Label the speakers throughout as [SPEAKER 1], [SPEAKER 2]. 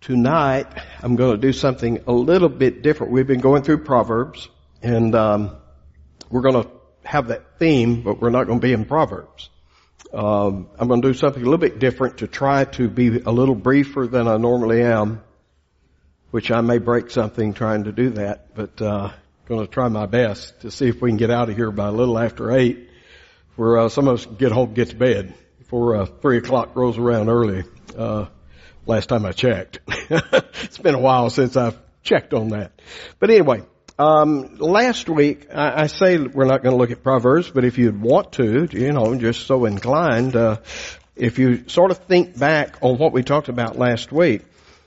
[SPEAKER 1] Tonight, I'm going to do something a little bit different. We've been going through Proverbs, and we're going to have that theme, but we're not going to be in Proverbs. I'm going to do something a little bit different to try to be a little briefer than I normally am, which I may break something trying to do that, but going to try my best to see if we can get out of here by a little after 8, where some of us can get home and get to bed before 3 o'clock rolls around early. Last time I checked. It's been a while since I've checked on that. But anyway, last week, I say we're not going to look at Proverbs, but if you'd want to, just so inclined, if you sort of think back on what we talked about last week,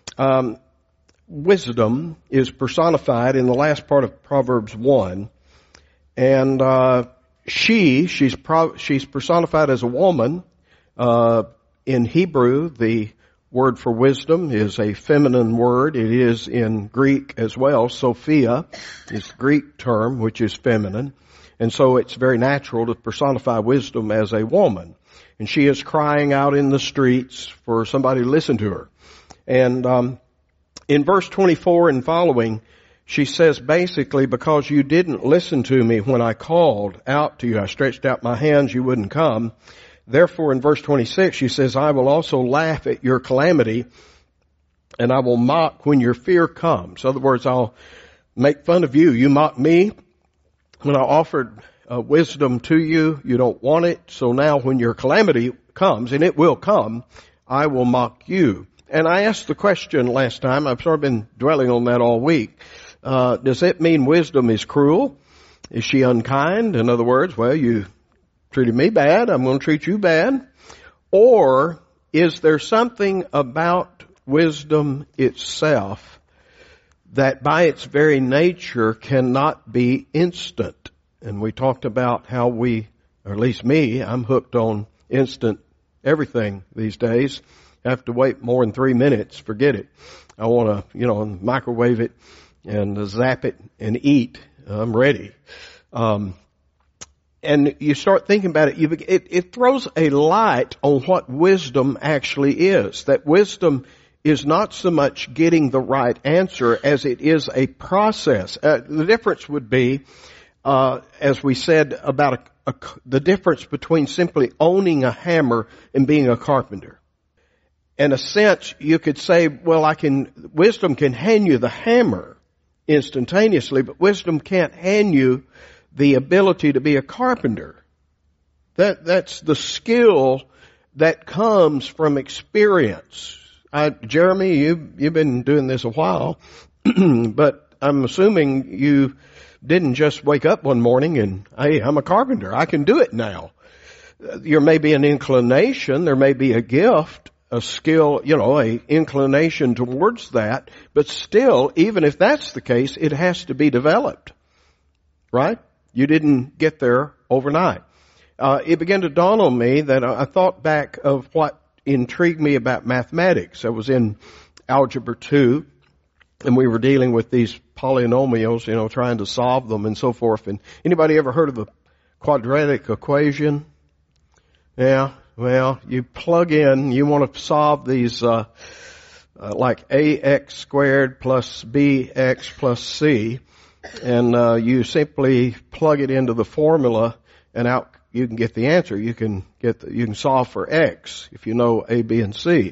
[SPEAKER 1] wisdom is personified in the last part of Proverbs 1, and she's personified as a woman. In Hebrew, the word for wisdom is a feminine word. It is in Greek as well. Sophia is the Greek term, which is feminine. And so it's very natural to personify wisdom as a woman. And she is crying out in the streets for somebody to listen to her. And in verse 24 and following, she says basically, because you didn't listen to me when I called out to you, I stretched out my hands, you wouldn't come. Therefore, in verse 26, she says, I will also laugh at your calamity, and I will mock when your fear comes. In other words, I'll make fun of you. You mock me. When I offered wisdom to you, you don't want it. So now when your calamity comes, and it will come, I will mock you. And I asked the question last time. I've sort of been dwelling on that all week. Does it mean wisdom is cruel? Is she unkind? In other words, well, you treated me bad, I'm going to treat you bad. Or is there something about wisdom itself that by its very nature cannot be instant? And we talked about how we, or at least me, I'm hooked on instant everything these days. I have to wait more than 3 minutes, forget it. I want to, microwave it and zap it and eat. I'm ready. And you start thinking about it, it throws a light on what wisdom actually is. That wisdom is not so much getting the right answer as it is a process. The difference would be, as we said, about the difference between simply owning a hammer and being a carpenter. In a sense, you could say, well, wisdom can hand you the hammer instantaneously, but wisdom can't hand you the ability to be a carpenter. That's the skill that comes from experience. Jeremy, you've been doing this a while, but I'm assuming you didn't just wake up one morning and, hey, I'm a carpenter. I can do it now. There may be an inclination, there may be a gift, a skill, a inclination towards that, but still, even if that's the case, it has to be developed. Right? You didn't get there overnight. It began to dawn on me that I thought back of what intrigued me about mathematics. I was in Algebra 2, and we were dealing with these polynomials, trying to solve them and so forth. And anybody ever heard of the quadratic equation? Yeah, well, you plug in, you want to solve these, like ax squared plus bx plus c. And you simply plug it into the formula, and out you can get the answer. You can solve for x if you know a, b, and c.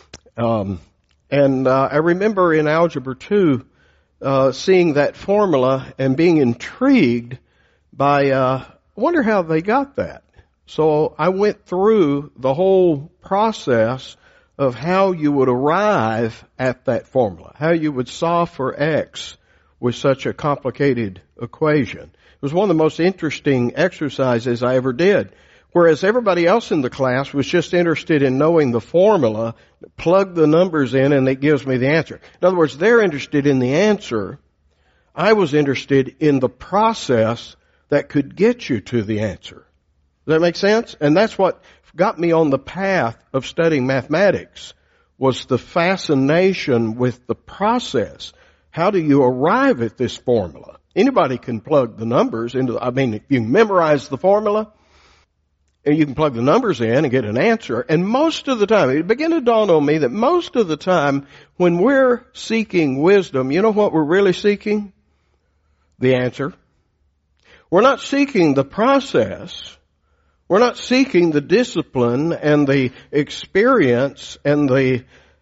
[SPEAKER 1] I remember in Algebra 2 seeing that formula and being intrigued by I wonder how they got that. So I went through the whole process of how you would arrive at that formula, how you would solve for x with such a complicated equation. It was one of the most interesting exercises I ever did. Whereas everybody else in the class was just interested in knowing the formula, plug the numbers in, and it gives me the answer. In other words, they're interested in the answer. I was interested in the process that could get you to the answer. Does that make sense? And that's what got me on the path of studying mathematics, was the fascination with the process. How do you arrive at this formula? Anybody can plug the numbers into, if you memorize the formula, And you can plug the numbers in and get an answer. And most of the time, it began to dawn on me that most of the time when we're seeking wisdom, you know what we're really seeking? The answer. We're not seeking the process. We're not seeking the discipline and the experience and the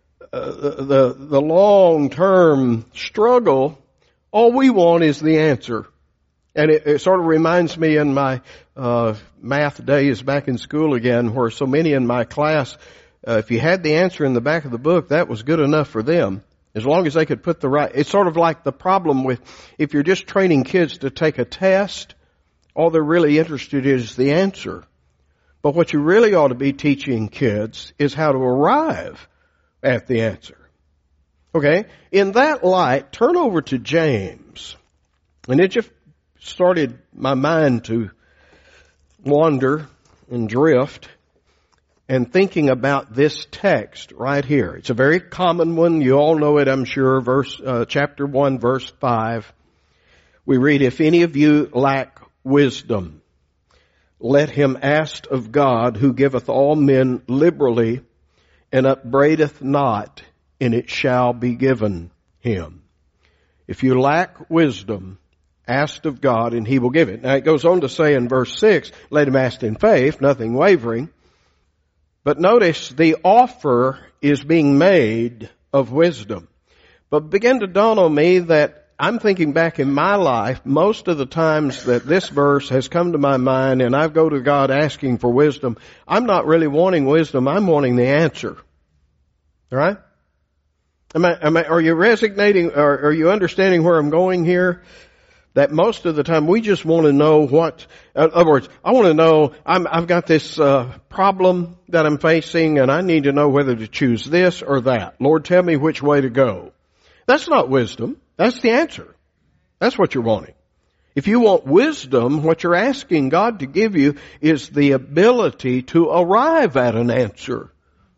[SPEAKER 1] long-term struggle. All we want is the answer. And it sort of reminds me in my math days back in school again, where so many in my class, if you had the answer in the back of the book, that was good enough for them. As long as they could put the right, it's sort of like the problem with, if you're just training kids to take a test, all they're really interested in is the answer. But what you really ought to be teaching kids is how to arrive at the answer. Okay? In that light, turn over to James. And it just started my mind to wander and drift and thinking about this text right here. It's a very common one. You all know it, I'm sure. Chapter 1, verse 5. We read, if any of you lack wisdom, let him ask of God, who giveth all men liberally and upbraideth not, and it shall be given him. If you lack wisdom, ask of God, and he will give it. Now it goes on to say in verse 6, let him ask in faith, nothing wavering. But notice the offer is being made of wisdom. But it began to dawn on me that I'm thinking back in my life, most of the times that this verse has come to my mind and I go to God asking for wisdom, I'm not really wanting wisdom, I'm wanting the answer. All right? Are you resonating, or are you understanding where I'm going here? That most of the time we just want to know what, in other words, I want to know, I've got this problem that I'm facing and I need to know whether to choose this or that. Lord, tell me which way to go. That's not wisdom. That's the answer. That's what you're wanting. If you want wisdom, what you're asking God to give you is the ability to arrive at an answer.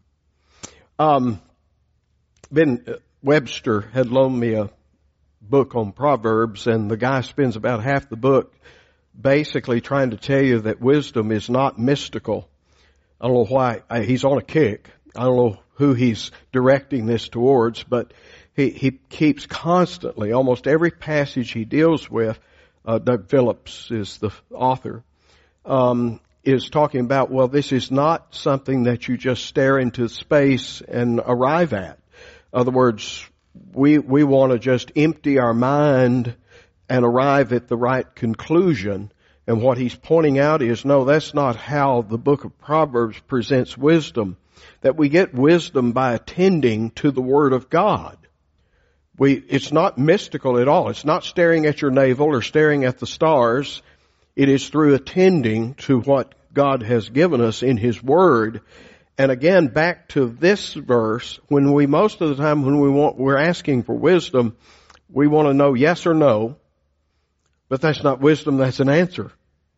[SPEAKER 1] Webster had loaned me a book on Proverbs, and the guy spends about half the book basically trying to tell you that wisdom is not mystical. I don't know why. He's on a kick. I don't know who he's directing this towards, but he keeps constantly, almost every passage he deals with, Doug Phillips is the author, is talking about, well, this is not something that you just stare into space and arrive at. In other words, we want to just empty our mind and arrive at the right conclusion. And what he's pointing out is, no, that's not how the book of Proverbs presents wisdom. That we get wisdom by attending to the Word of God. It's not mystical at all. It's not staring at your navel or staring at the stars. It is through attending to what God has given us in His Word. And again, back to this verse, most of the time when we're asking for wisdom, we want to know yes or no, but that's not wisdom, that's an answer.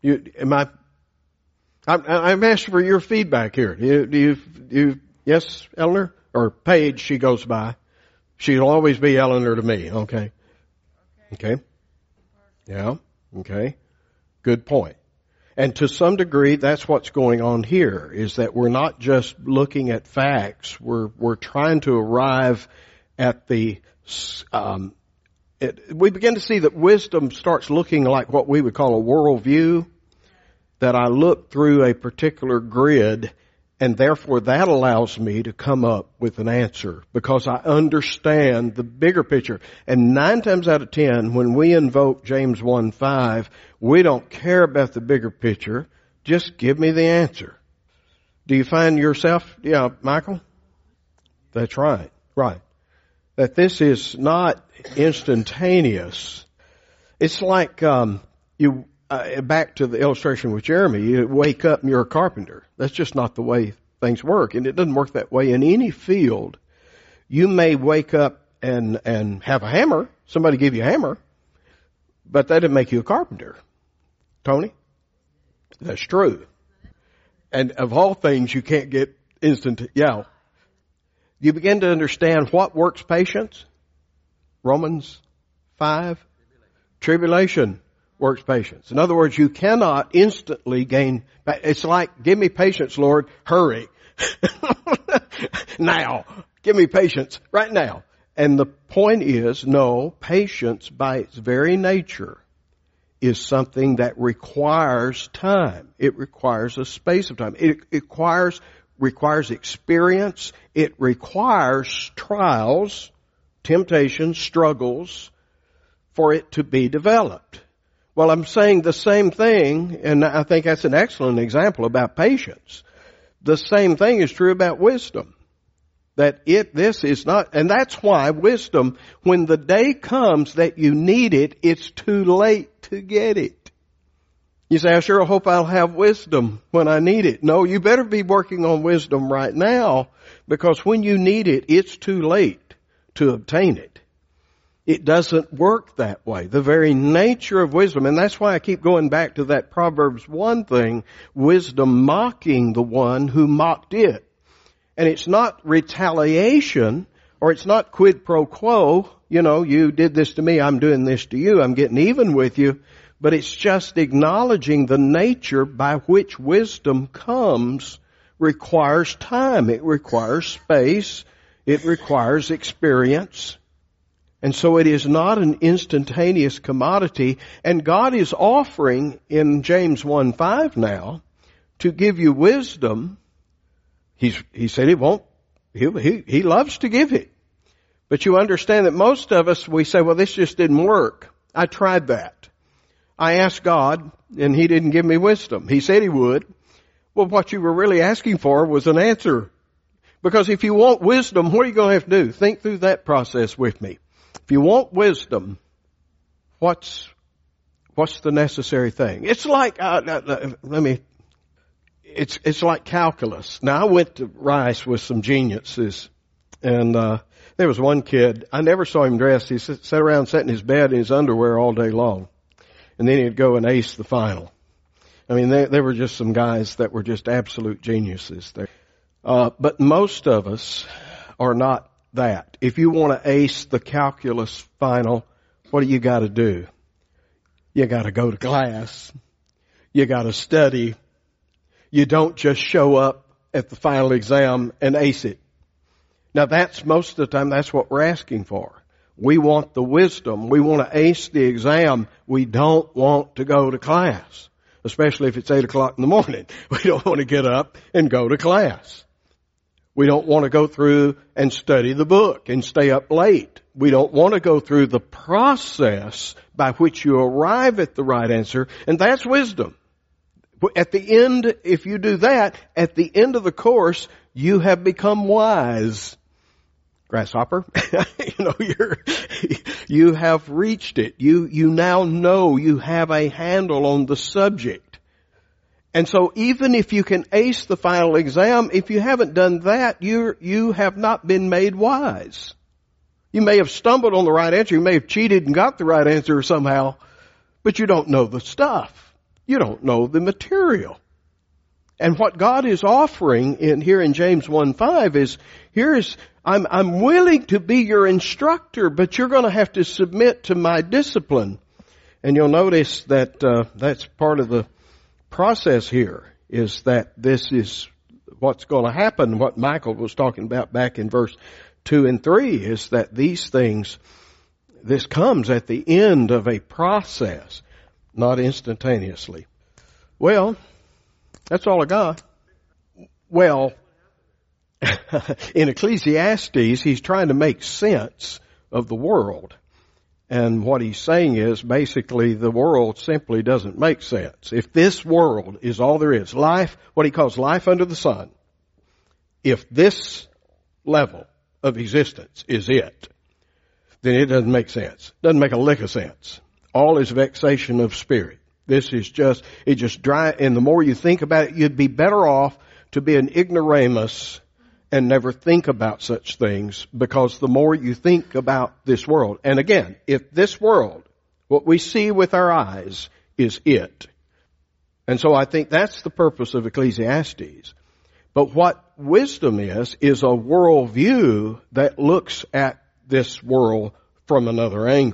[SPEAKER 1] I'm asking for your feedback here. Do you, yes, Eleanor? Or Paige, she goes by. She'll always be Eleanor to me, okay? Okay? Yeah, okay. Good point. And to some degree, that's what's going on here, is that we're not just looking at facts. We're trying to arrive at we begin to see that wisdom starts looking like what we would call a worldview, that I look through a particular grid, and therefore that allows me to come up with an answer because I understand the bigger picture. And 9 times out of 10, when we invoke James 1:5, we don't care about the bigger picture. Just give me the answer. Do you find yourself, yeah, Michael? That's right. Right. That this is not instantaneous. It's like, back to the illustration with Jeremy, you wake up and you're a carpenter. That's just not the way things work. And it doesn't work that way in any field. You may wake up and have a hammer. Somebody give you a hammer. But that didn't make you a carpenter. Tony? That's true. And of all things, you can't get instant, yeah. You begin to understand what works patience? Romans 5. Tribulation works patience. In other words, you cannot instantly gain, it's like, give me patience, Lord, hurry. Now. Give me patience right now. And the point is, no, patience by its very nature is something that requires time. It requires a space of time. It requires experience. It requires trials, temptations, struggles for it to be developed. Well, I'm saying the same thing, and I think that's an excellent example about patience. The same thing is true about wisdom. This is not, and that's why wisdom, when the day comes that you need it, it's too late to get it. You say, I sure hope I'll have wisdom when I need it. No, you better be working on wisdom right now, because when you need it, it's too late to obtain it. It doesn't work that way. The very nature of wisdom, and that's why I keep going back to that Proverbs 1 thing, wisdom mocking the one who mocked it. And it's not retaliation, or it's not quid pro quo. You know, you did this to me, I'm doing this to you, I'm getting even with you. But it's just acknowledging the nature by which wisdom comes requires time. It requires space. It requires experience. And so it is not an instantaneous commodity. And God is offering in James 1:5 now to give you wisdom. He said he won't, he loves to give it. But you understand that most of us, we say, well, this just didn't work. I tried that. I asked God and He didn't give me wisdom. He said He would. Well, what you were really asking for was an answer. Because if you want wisdom, what are you going to have to do? Think through that process with me. If you want wisdom, what's the necessary thing? It's like, It's like calculus. Now, I went to Rice with some geniuses, and there was one kid, I never saw him dressed. He sat around, sat in his bed in his underwear all day long, and then he'd go and ace the final. I mean, they were just some guys that were just absolute geniuses there. But most of us are not that. If you want to ace the calculus final, what do you got to do? You got to go to class. You got to study. You don't just show up at the final exam and ace it. Now that's most of the time, that's what we're asking for. We want the wisdom. We want to ace the exam. We don't want to go to class, especially if it's 8 o'clock in the morning. We don't want to get up and go to class. We don't want to go through and study the book and stay up late. We don't want to go through the process by which you arrive at the right answer, and that's wisdom. At the end, if you do that, at the end of the course, you have become wise. Grasshopper, you have reached it. You now know, you have a handle on the subject. And so even if you can ace the final exam, if you haven't done that, you have not been made wise. You may have stumbled on the right answer. You may have cheated and got the right answer somehow, but you don't know the stuff. You don't know the material. And what God is offering here in James 1:5 is, I'm willing to be your instructor, but you're going to have to submit to my discipline. And you'll notice that that's part of the process here, is that this is what's going to happen. What Michael was talking about back in verse 2 and 3 is that these things, this comes at the end of a process, not instantaneously. Well, that's all I got. Well, in Ecclesiastes, he's trying to make sense of the world. And what he's saying is basically the world simply doesn't make sense. If this world is all there is, life, what he calls life under the sun, if this level of existence is it, then it doesn't make sense. Doesn't make a lick of sense. All is vexation of spirit. This is just, it just dry, and the more you think about it, you'd be better off to be an ignoramus and never think about such things, because the more you think about this world, and again, if this world, what we see with our eyes, is it. And so I think that's the purpose of Ecclesiastes. But what wisdom is a worldview that looks at this world from another angle.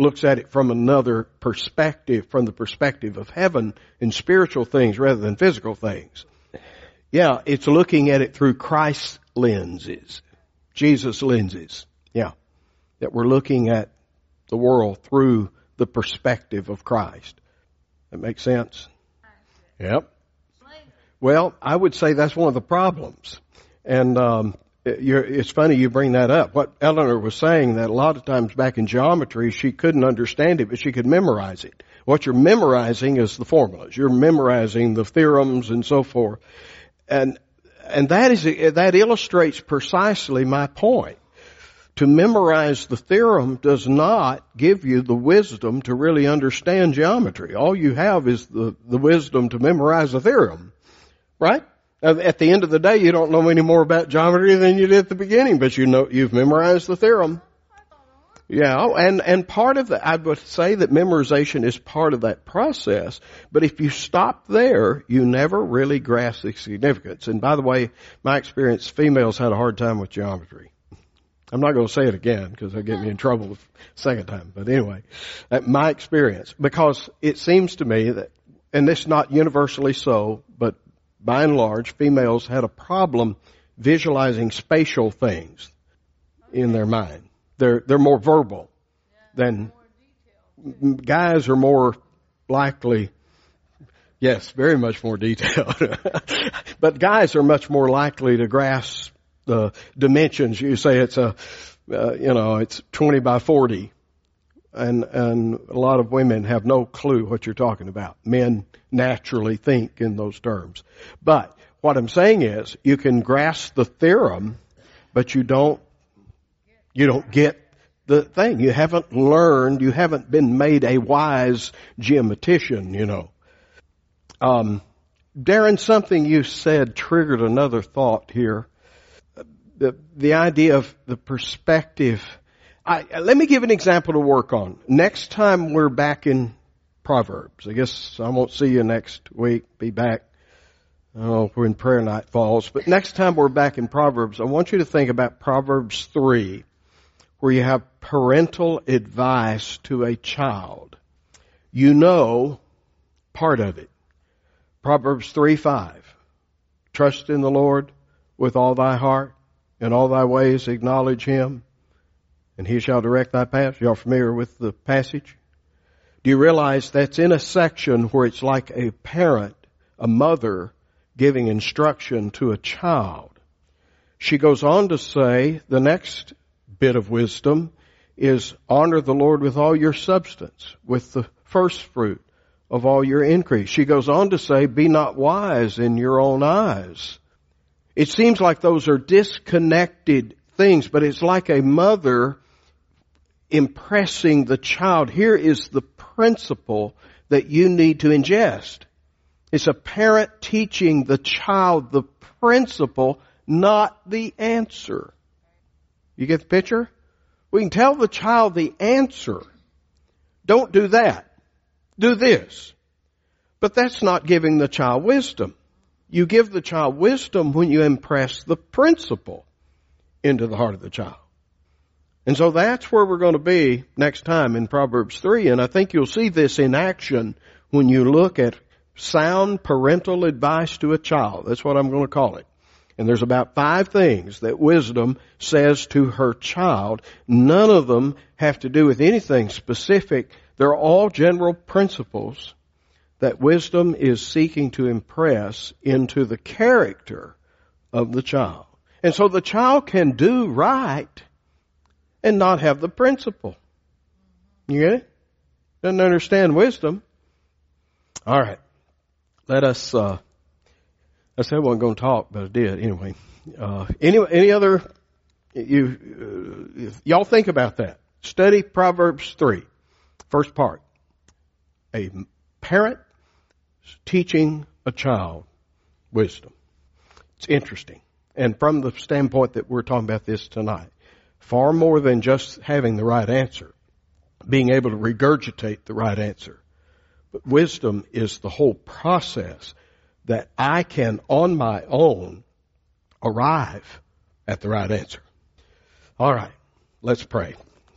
[SPEAKER 1] looks at it from another perspective, from the perspective of heaven and spiritual things rather than physical things. Yeah, it's looking at it through Christ's lenses, Jesus lenses. Yeah, that we're looking at the world through the perspective of Christ. That makes sense? Yep. Well, I would say that's one of the problems. And it's funny you bring that up. What Eleanor was saying, that a lot of times back in geometry, she couldn't understand it, but she could memorize it. What you're memorizing is the formulas. You're memorizing the theorems and so forth. And that illustrates precisely my point. To memorize the theorem does not give you the wisdom to really understand geometry. All you have is the wisdom to memorize the theorem. Right? At the end of the day, you don't know any more about geometry than you did at the beginning, but you've memorized the theorem. Yeah, and part of that, I would say that memorization is part of that process, but if you stop there, you never really grasp the significance. And by the way, my experience, females had a hard time with geometry. I'm not going to say it again because they'll get me in trouble the second time. But anyway, my experience, because it seems to me that, and this is not universally so, but by and large, females had a problem visualizing spatial things in their mind. They're more verbal than guys are more likely. Yes, very much more detailed. But guys are much more likely to grasp the dimensions. You say it's it's 20 by 40. And a lot of women have no clue what you're talking about. Men naturally think in those terms. But what I'm saying is, you can grasp the theorem, but you don't get the thing. You haven't learned, you haven't been made a wise geometrician, Darren, something you said triggered another thought here. The idea of the perspective. Let me give an example to work on. Next time we're back in Proverbs, I guess I won't see you next week, be back, I don't know when prayer night falls, but next time we're back in Proverbs, I want you to think about Proverbs 3, where you have parental advice to a child. You know part of it. Proverbs 3:5. Trust in the Lord with all thy heart, and all thy ways acknowledge him, and he shall direct thy paths. Y'all familiar with the passage? Do you realize that's in a section where it's like a parent, a mother, giving instruction to a child? She goes on to say, the next bit of wisdom is honor the Lord with all your substance, with the first fruit of all your increase. She goes on to say, be not wise in your own eyes. It seems like those are disconnected things, but it's like a mother impressing the child. Here is the principle that you need to ingest. It's a parent teaching the child the principle, not the answer. You get the picture? We can tell the child the answer. Don't do that. Do this. But that's not giving the child wisdom. You give the child wisdom when you impress the principle into the heart of the child. And so that's where we're going to be next time in Proverbs 3. And I think you'll see this in action when you look at sound parental advice to a child. That's what I'm going to call it. And there's about 5 things that wisdom says to her child. None of them have to do with anything specific. They're all general principles that wisdom is seeking to impress into the character of the child. And so the child can do right and not have the principle. You get it? Doesn't understand wisdom. All right. Let us, I said I wasn't going to talk, but I did anyway. Any other, y'all think about that. Study Proverbs 3. First part. A parent teaching a child wisdom. It's interesting. And from the standpoint that we're talking about this tonight, far more than just having the right answer, being able to regurgitate the right answer. But wisdom is the whole process that I can on my own arrive at the right answer. All right, let's pray.